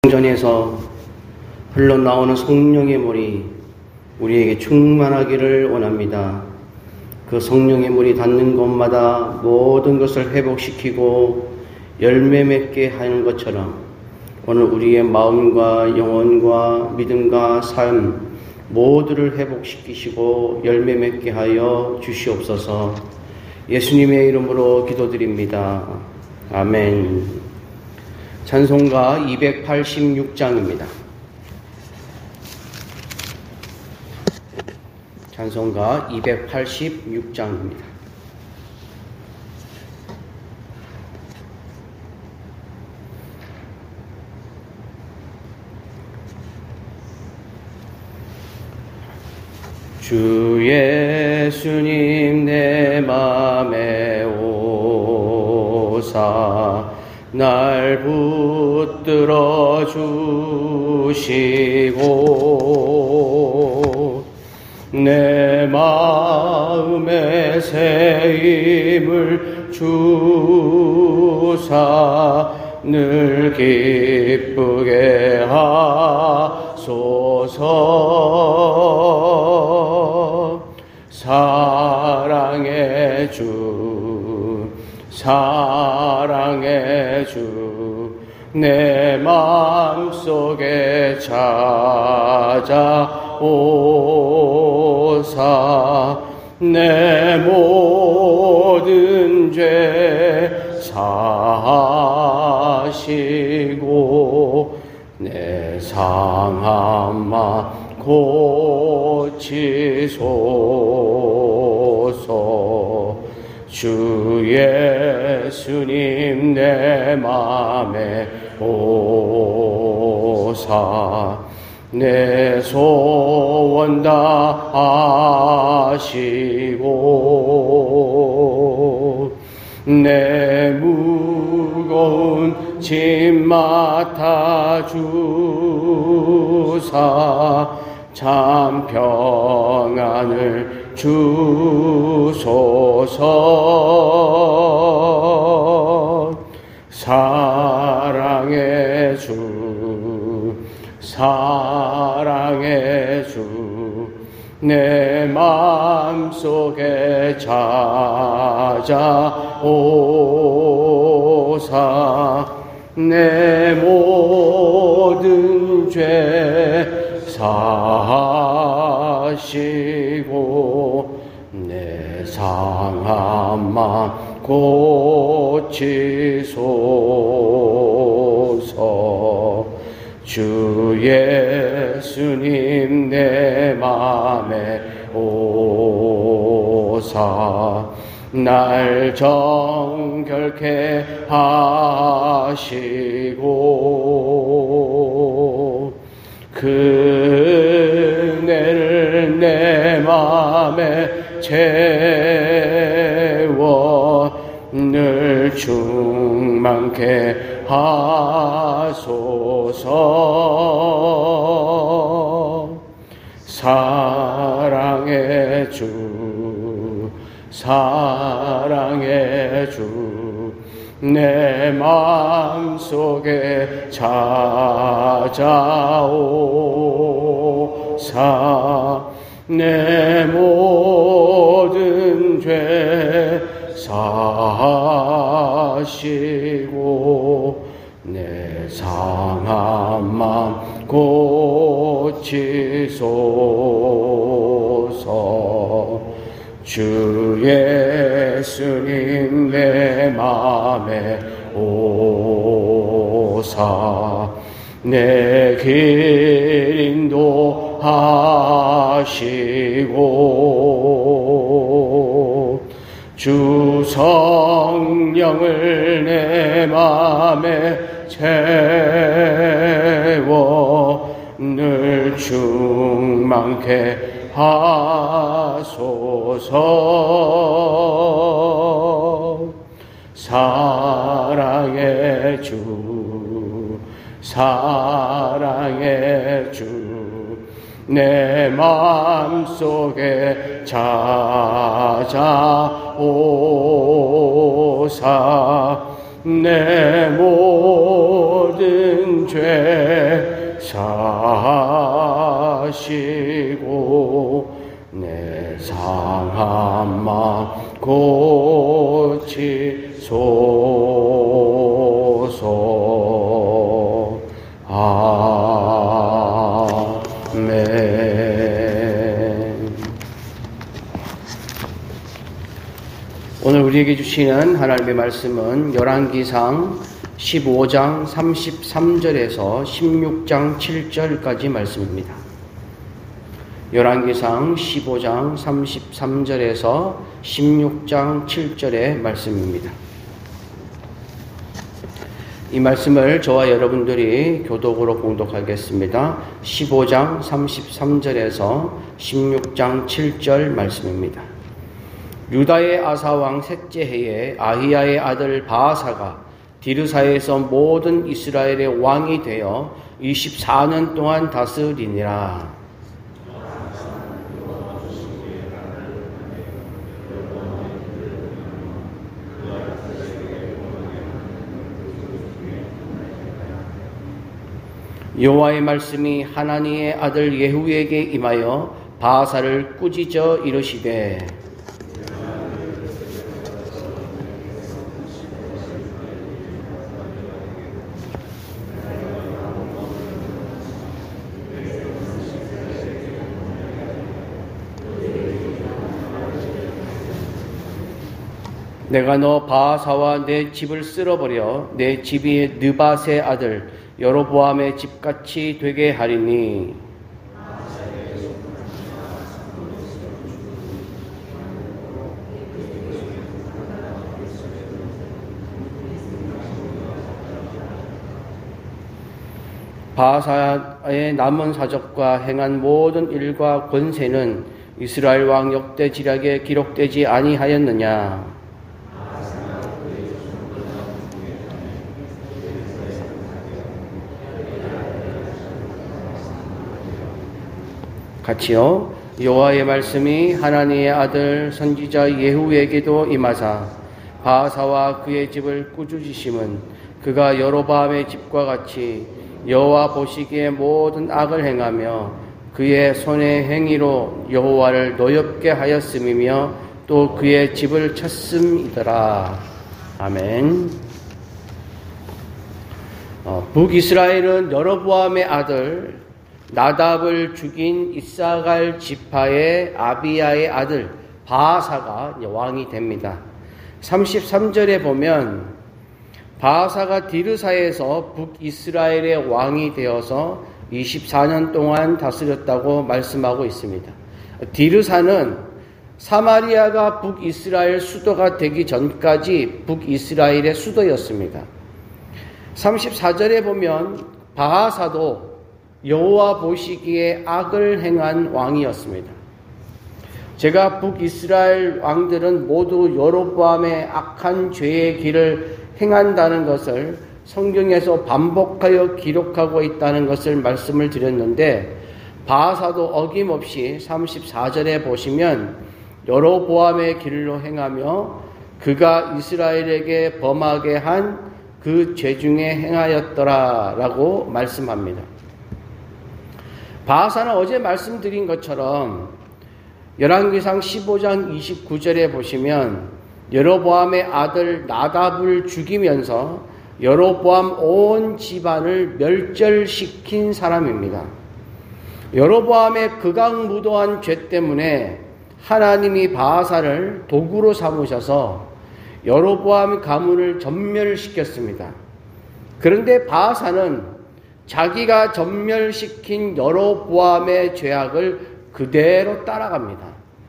성전에서 흘러나오는 성령의 물이 우리에게 충만하기를 원합니다. 그 성령의 물이 닿는 곳마다 모든 것을 회복시키고 열매 맺게 하는 것처럼 오늘 우리의 마음과 영혼과 믿음과 삶 모두를 회복시키시고 열매 맺게 하여 주시옵소서. 예수님의 이름으로 기도드립니다. 아멘. 찬송가 286장입니다. 찬송가 286장입니다. 주 예수님 내 맘에 오사 날 붙들어 주시고 내 마음에 새 힘을 주사 늘 기쁘게 하소서. 사랑의 주 사랑의 주 내 마음속에 찾아오사 내 모든 죄 사하시고 내 상한 맘 고치소서. 주 예수님 내 맘에 오사 내 소원 다 아시고 내 무거운 짐 맡아 주사 참 평안을 주소서. 사랑의 주 사랑의 주 내 마음속에 찾아오사 내 모든 죄 사하시고 내 상한 맘 고치소서. 주 예수님 내 맘에 오사 날 정결케 하시고 그 은혜를 내 맘에 채워 늘 충만케 하소서. 사랑의 주 사랑의 주 내 마음속에 찾아오사 내 모든 죄 사하시고 내 상한 맘 고치소서. 주 예수님 내 맘에 오사 내 길 인도하시고 주 성령을 내 맘에 채워 늘 충만케 하소서. 사랑의 주 사랑의 주 내 마음속에 찾아오사 내 모든 죄 사시고 내 상한 마음 고치소서. 아멘. 오늘 우리에게 주시는 하나님의 말씀은 열왕기상 15장 33절에서 16장 7절까지 말씀입니다. 열왕기상 15장 33절에서 16장 7절의 말씀입니다. 이 말씀을 저와 여러분들이 교독으로 봉독하겠습니다. 15장 33절에서 16장 7절 말씀입니다. 유다의 아사왕 셋째 해에 아히야의 아들 바아사가 디르사에서 모든 이스라엘의 왕이 되어 24년 동안 다스리니라. 여호와의 말씀이 하나니의 아들 예후에게 임하여 바아사를 꾸짖어 이르시되 내가 너 바아사와 내 집을 쓸어버려 내 집이 느밧의 아들 여로보암의 집같이 되게 하리니 바아사의 남은 사적과 행한 모든 일과 권세는 이스라엘 왕 역대지략에 기록되지 아니하였느냐. 같이요. 여호와의 말씀이 하나니의 아들 선지자 예후에게도 임하사 바아사와 그의 집을 꾸짖으심은 그가 여로보암의 집과 같이 여호와 보시기에 모든 악을 행하며 그의 손의 행위로 여호와를 노엽게 하였음이며 또 그의 집을 쳤음이더라. 아멘. 북이스라엘은 여로보암의 아들 나답을 죽인 이사갈 지파의 아비야의 아들 바아사가 왕이 됩니다. 33절에 보면 바아사가 디르사에서 북이스라엘의 왕이 되어서 24년 동안 다스렸다고 말씀하고 있습니다. 디르사는 사마리아가 북이스라엘 수도가 되기 전까지 북이스라엘의 수도였습니다. 34절에 보면 바아사도 여호와 보시기에 악을 행한 왕이었습니다. 제가 북이스라엘 왕들은 모두 여로보암의 악한 죄의 길을 행한다는 것을 성경에서 반복하여 기록하고 있다는 것을 말씀을 드렸는데 바아사도 어김없이 34절에 보시면 여로보암의 길로 행하며 그가 이스라엘에게 범하게 한 그 죄 중에 행하였더라 라고 말씀합니다. 바아사는 어제 말씀드린 것처럼 열왕기상 15장 29절에 보시면 여로보암의 아들 나답을 죽이면서 여로보암 온 집안을 멸절시킨 사람입니다. 여로보암의 극악무도한 죄 때문에 하나님이 바아사를 도구로 삼으셔서 여로보암 가문을 전멸시켰습니다. 그런데 바아사는 자기가 전멸시킨 여로보암의 죄악을 그대로 따라갑니다.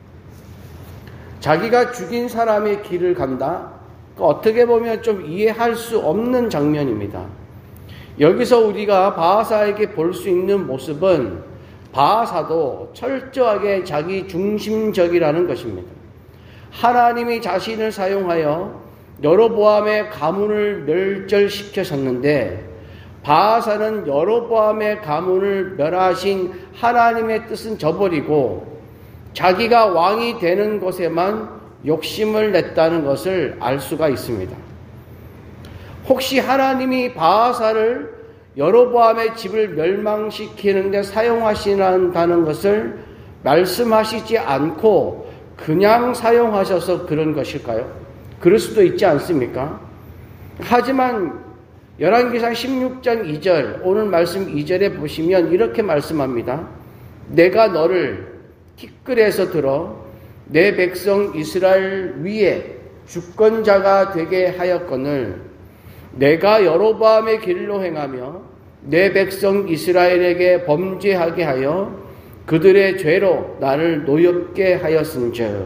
자기가 죽인 사람의 길을 간다? 어떻게 보면 좀 이해할 수 없는 장면입니다. 여기서 우리가 바아사에게 볼 수 있는 모습은 바아사도 철저하게 자기 중심적이라는 것입니다. 하나님이 자신을 사용하여 여로보암의 가문을 멸절시키셨는데 바아사는 여로보암의 가문을 멸하신 하나님의 뜻은 저버리고 자기가 왕이 되는 것에만 욕심을 냈다는 것을 알 수가 있습니다. 혹시 하나님이 바하사를 여로보암의 집을 멸망시키는 데 사용하신다는 것을 말씀하시지 않고 그냥 사용하셔서 그런 것일까요? 그럴 수도 있지 않습니까? 하지만 열왕기상 16장 2절, 오늘 말씀 2절에 보시면 이렇게 말씀합니다. 내가 너를 티끌에서 들어 내 백성 이스라엘 위에 주권자가 되게 하였거늘 내가 여로보암의 길로 행하며 내 백성 이스라엘에게 범죄하게 하여 그들의 죄로 나를 노엽게 하였은즉.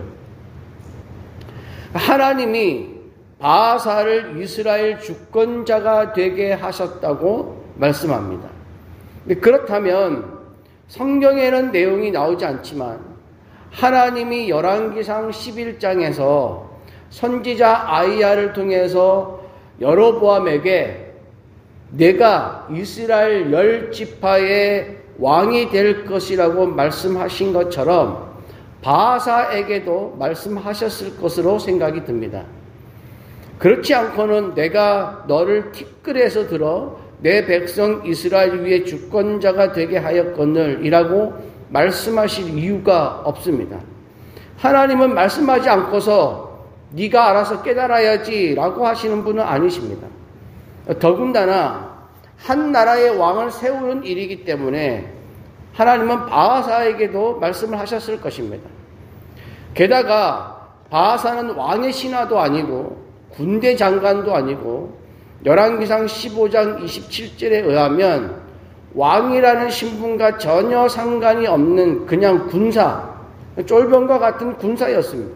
하나님이 바하사를 이스라엘 주권자가 되게 하셨다고 말씀합니다. 그렇다면 성경에는 내용이 나오지 않지만 하나님이 열왕기상 11장에서 선지자 아이야를 통해서 여로보암에게 내가 이스라엘 10지파의 왕이 될 것이라고 말씀하신 것처럼 바하사에게도 말씀하셨을 것으로 생각이 듭니다. 그렇지 않고는 내가 너를 티끌에서 들어 내 백성 이스라엘 위에 주권자가 되게 하였거늘 이라고 말씀하실 이유가 없습니다. 하나님은 말씀하지 않고서 네가 알아서 깨달아야지 라고 하시는 분은 아니십니다. 더군다나 한 나라의 왕을 세우는 일이기 때문에 하나님은 바하사에게도 말씀을 하셨을 것입니다. 게다가 바하사는 왕의 신하도 아니고 군대 장관도 아니고 열왕기상 15장 27절에 의하면 왕이라는 신분과 전혀 상관이 없는 그냥 군사, 쫄병과 같은 군사였습니다.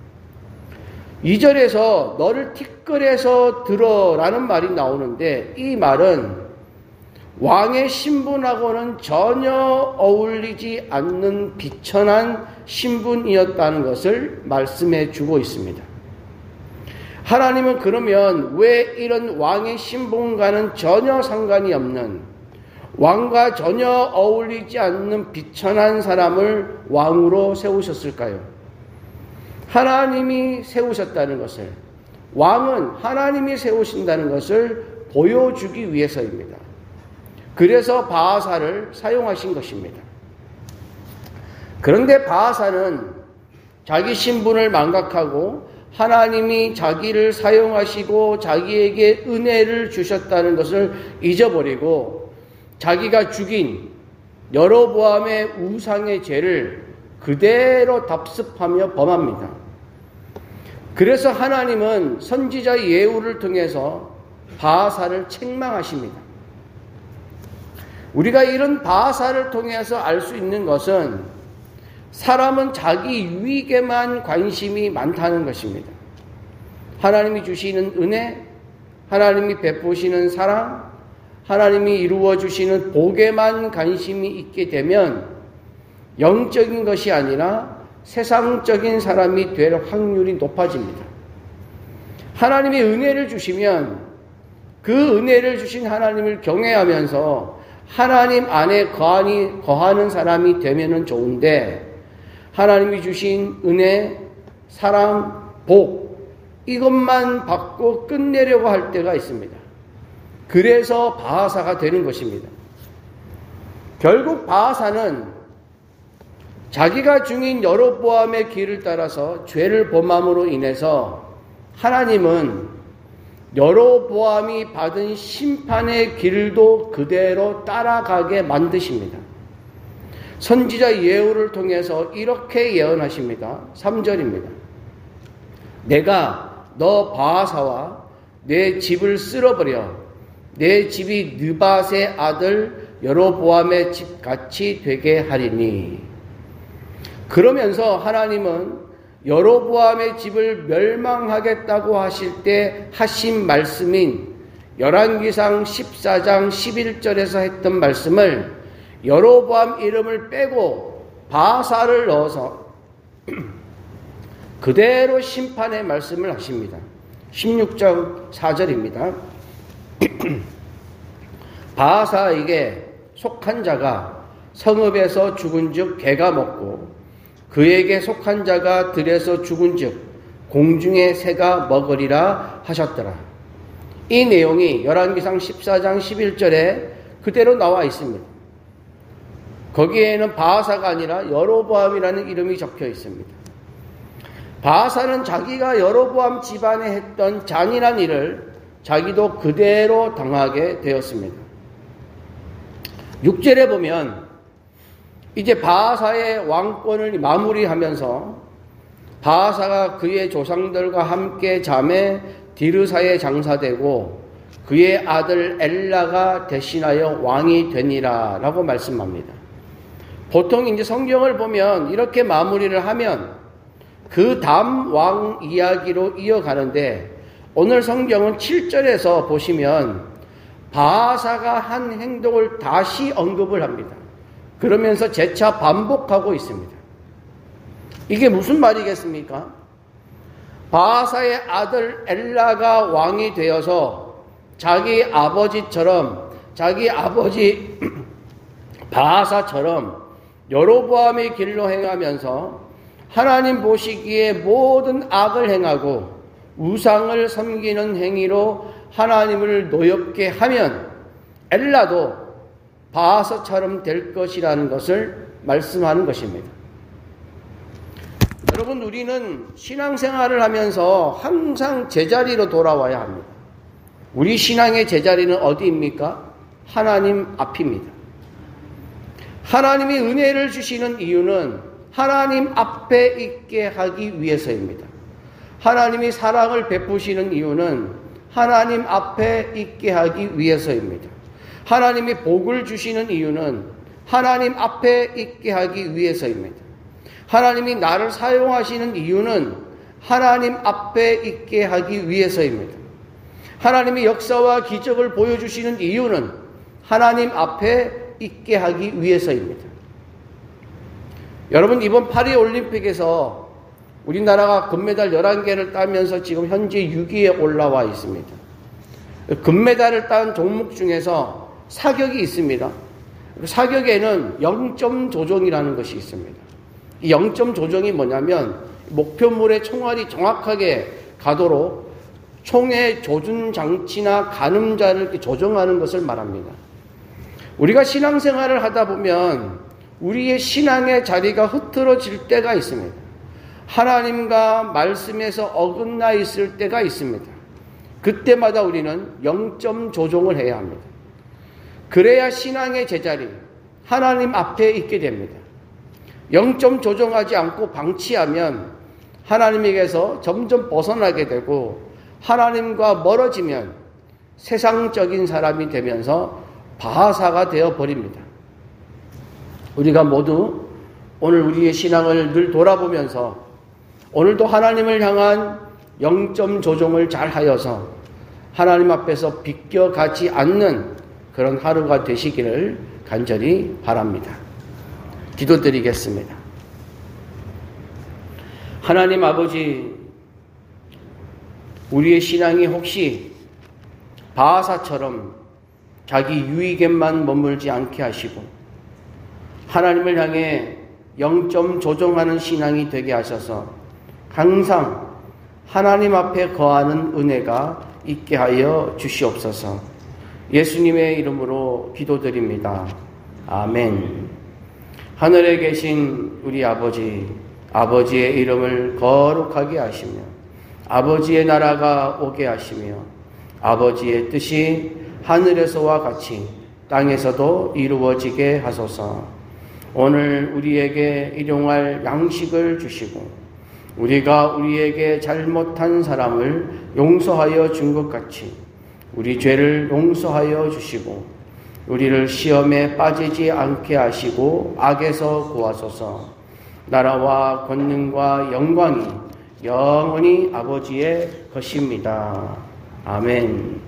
2절에서 너를 티끌에서 들어라는 말이 나오는데 이 말은 왕의 신분하고는 전혀 어울리지 않는 비천한 신분이었다는 것을 말씀해 주고 있습니다. 하나님은 그러면 왜 이런 왕의 신분과는 전혀 상관이 없는 왕과 전혀 어울리지 않는 비천한 사람을 왕으로 세우셨을까요? 하나님이 세우셨다는 것을, 왕은 하나님이 세우신다는 것을 보여주기 위해서입니다. 그래서 바하사를 사용하신 것입니다. 그런데 바하사는 자기 신분을 망각하고 하나님이 자기를 사용하시고 자기에게 은혜를 주셨다는 것을 잊어버리고 자기가 죽인 여로보암의 우상의 죄를 그대로 답습하며 범합니다. 그래서 하나님은 선지자 예후를 통해서 바하사를 책망하십니다. 우리가 이런 바하사를 통해서 알 수 있는 것은 사람은 자기 유익에만 관심이 많다는 것입니다. 하나님이 주시는 은혜, 하나님이 베푸시는 사랑, 하나님이 이루어 주시는 복에만 관심이 있게 되면 영적인 것이 아니라 세상적인 사람이 될 확률이 높아집니다. 하나님이 은혜를 주시면 그 은혜를 주신 하나님을 경외하면서 하나님 안에 거하는 사람이 되면은 좋은데 하나님이 주신 은혜, 사랑, 복 이것만 받고 끝내려고 할 때가 있습니다. 그래서 바하사가 되는 것입니다. 결국 바하사는 자기가 중인 여로보암의 길을 따라서 죄를 범함으로 인해서 하나님은 여로보암이 받은 심판의 길도 그대로 따라가게 만드십니다. 선지자 예후를 통해서 이렇게 예언하십니다. 3절입니다. 내가 너 바하사와 내 집을 쓸어버려 내 집이 느밧의 아들 여로보암의 집같이 되게 하리니. 그러면서 하나님은 여로보암의 집을 멸망하겠다고 하실 때 하신 말씀인 열왕기상 14장 11절에서 했던 말씀을 여로보암 이름을 빼고 바하사를 넣어서 그대로 심판의 말씀을 하십니다. 16장 4절입니다. 바하사에게 속한 자가 성읍에서 죽은즉 개가 먹고 그에게 속한 자가 들에서 죽은즉 공중의 새가 먹으리라 하셨더라. 이 내용이 열왕기상 14장 11절에 그대로 나와 있습니다. 거기에는 바아사가 아니라 여로보암이라는 이름이 적혀 있습니다. 바아사는 자기가 여로보암 집안에 했던 잔인한 일을 자기도 그대로 당하게 되었습니다. 6절에 보면 이제 바아사의 왕권을 마무리하면서 바아사가 그의 조상들과 함께 잠에 디르사에 장사되고 그의 아들 엘라가 대신하여 왕이 되니라 라고 말씀합니다. 보통 이제 성경을 보면 이렇게 마무리를 하면 그 다음 왕 이야기로 이어가는데 오늘 성경은 7절에서 보시면 바아사가 한 행동을 다시 언급을 합니다. 그러면서 재차 반복하고 있습니다. 이게 무슨 말이겠습니까? 바아사의 아들 엘라가 왕이 되어서 자기 아버지처럼 자기 아버지 바아사처럼 여로보암의 길로 행하면서 하나님 보시기에 모든 악을 행하고 우상을 섬기는 행위로 하나님을 노엽게 하면 엘라도 바아사처럼 될 것이라는 것을 말씀하는 것입니다. 여러분, 우리는 신앙생활을 하면서 항상 제자리로 돌아와야 합니다. 우리 신앙의 제자리는 어디입니까? 하나님 앞입니다. 하나님이 은혜를 주시는 이유는 하나님 앞에 있게 하기 위해서입니다. 하나님이 사랑을 베푸시는 이유는 하나님 앞에 있게 하기 위해서입니다. 하나님이 복을 주시는 이유는 하나님 앞에 있게 하기 위해서입니다. 하나님이 나를 사용하시는 이유는 하나님 앞에 있게 하기 위해서입니다. 하나님이 역사와 기적을 보여주시는 이유는 하나님 앞에 있게 하기 위해서입니다. 여러분, 이번 파리올림픽에서 우리나라가 금메달 11개를 따면서 지금 현재 6위에 올라와 있습니다. 금메달을 딴 종목 중에서 사격이 있습니다. 사격에는 0점 조종이라는 것이 있습니다. 이 0점 조종이 뭐냐면 목표물의 총알이 정확하게 가도록 총의 조준 장치나 가늠자를 이렇게 조정하는 것을 말합니다. 우리가 신앙생활을 하다 보면 우리의 신앙의 자리가 흐트러질 때가 있습니다. 하나님과 말씀에서 어긋나 있을 때가 있습니다. 그때마다 우리는 0점 조종을 해야 합니다. 그래야 신앙의 제자리, 하나님 앞에 있게 됩니다. 0점 조종하지 않고 방치하면 하나님에게서 점점 벗어나게 되고 하나님과 멀어지면 세상적인 사람이 되면서 바아사가 되어버립니다. 우리가 모두 오늘 우리의 신앙을 늘 돌아보면서 오늘도 하나님을 향한 0점 조종을 잘 하여서 하나님 앞에서 비껴가지 않는 그런 하루가 되시기를 간절히 바랍니다. 기도드리겠습니다. 하나님 아버지, 우리의 신앙이 혹시 바아사처럼 자기 유익에만 머물지 않게 하시고 하나님을 향해 0점 조종하는 신앙이 되게 하셔서 항상 하나님 앞에 거하는 은혜가 있게 하여 주시옵소서. 예수님의 이름으로 기도드립니다. 아멘. 하늘에 계신 우리 아버지, 아버지의 이름을 거룩하게 하시며 아버지의 나라가 오게 하시며 아버지의 뜻이 하늘에서와 같이 땅에서도 이루어지게 하소서. 오늘 우리에게 일용할 양식을 주시고 우리가 우리에게 잘못한 사람을 용서하여 준 것 같이 우리 죄를 용서하여 주시고 우리를 시험에 빠지지 않게 하시고 악에서 구하소서. 나라와 권능과 영광이 영원히 아버지의 것입니다. 아멘.